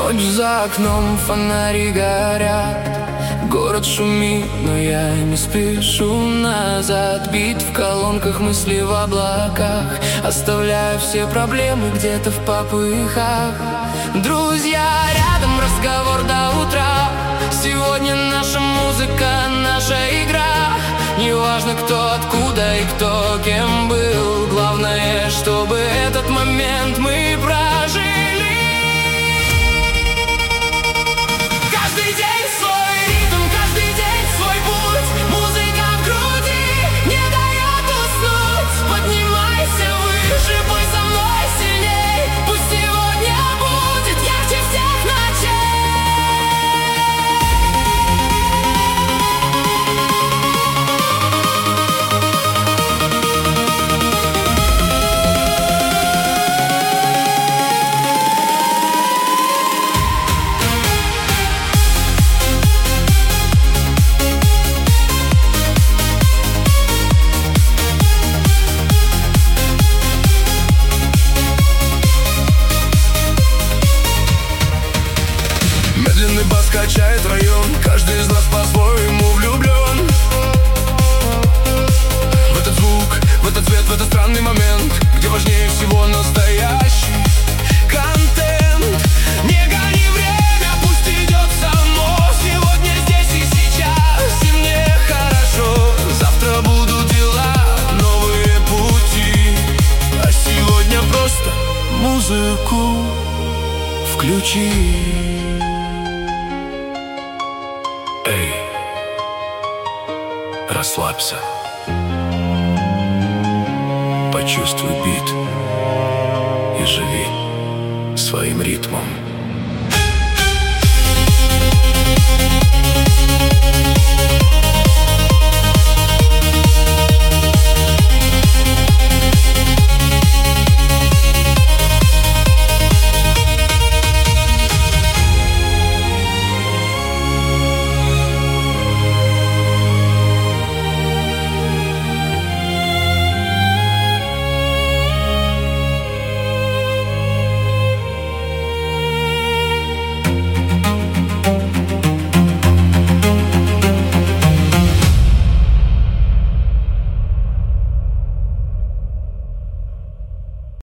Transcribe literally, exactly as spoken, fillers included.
Ночь за окном, фонари горят, город шумит, но я не спешу назад. Бит в колонках, мысли в облаках, оставляю все проблемы где-то в попыхах. Друзья рядом, разговор до утра. Сегодня наша музыка, наша игра. Неважно, кто откуда и кто кем был, главное, чтобы этот момент мы прожили. Каждый день свой ритм, каждый день свой путь. Музыка в груди не дает уснуть. Поднимайся выше, пой со мной сильней. Пусть сегодня будет ярче всех ночей. Медленный бас качает район, каждый из нас по-своему влюблен в этот звук, в этот цвет, в этот странный момент, где важнее всего настоящий контент. Не гони время, пусть идет само. Сегодня здесь и сейчас, и мне хорошо. Завтра будут дела, новые пути, а сегодня просто музыку включи. Эй, расслабься, почувствуй бит и живи своим ритмом.